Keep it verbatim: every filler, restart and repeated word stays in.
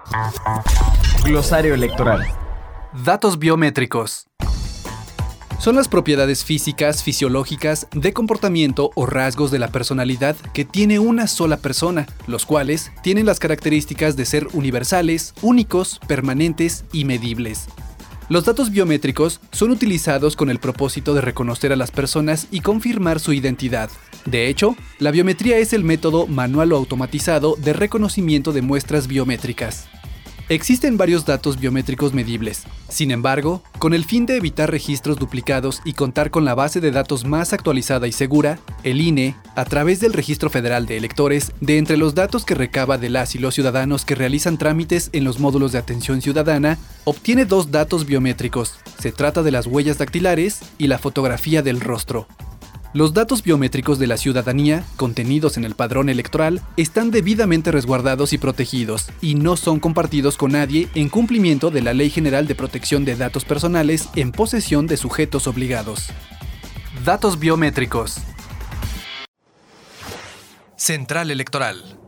Glosario electoral. Datos biométricos. Son las propiedades físicas, fisiológicas, de comportamiento o rasgos de la personalidad que tiene una sola persona, los cuales tienen las características de ser universales, únicos, permanentes y medibles. Los datos biométricos son utilizados con el propósito de reconocer a las personas y confirmar su identidad. De hecho, la biometría es el método manual o automatizado de reconocimiento de muestras biométricas. Existen varios datos biométricos medibles. Sin embargo, con el fin de evitar registros duplicados y contar con la base de datos más actualizada y segura, el I N E, a través del Registro Federal de Electores, de entre los datos que recaba de las y los ciudadanos que realizan trámites en los módulos de atención ciudadana, obtiene dos datos biométricos. Se trata de las huellas dactilares y la fotografía del rostro. Los datos biométricos de la ciudadanía, contenidos en el padrón electoral, están debidamente resguardados y protegidos, y no son compartidos con nadie en cumplimiento de la Ley General de Protección de Datos Personales en posesión de sujetos obligados. Datos biométricos. Central Electoral.